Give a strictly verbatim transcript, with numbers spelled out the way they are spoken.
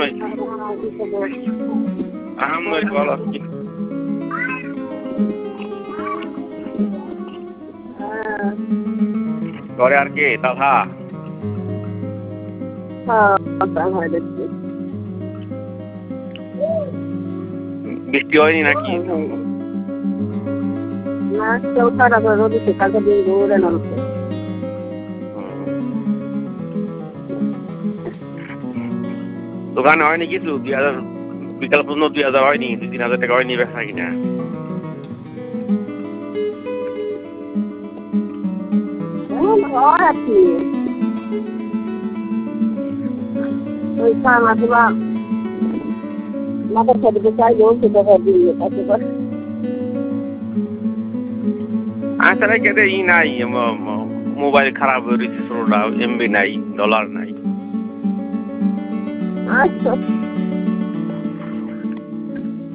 নয় আহাম নয় ভালো আছি ঘরে আর কে দাদা বৃষ্টি হয়নি নাকি না চৌঠা রোদ কালকে দিন ঘুরে নামছে দোকানে হয়নি কিছু দুই হাজার বিকাল পর্যন্ত দুই হাজার হয়নি দুই তিন হাজার টাকা হয়নি ব্যবসা কিনা ওই মাঝে মাথার সাথে চাইলেও সেটা দিয়ে কাছে করে আসলে কেটে ই নাই মোবাইল খারাপ হয়ে রয়েছে ষোলোটা এমবি নাই ডলার নাই আচ্ছা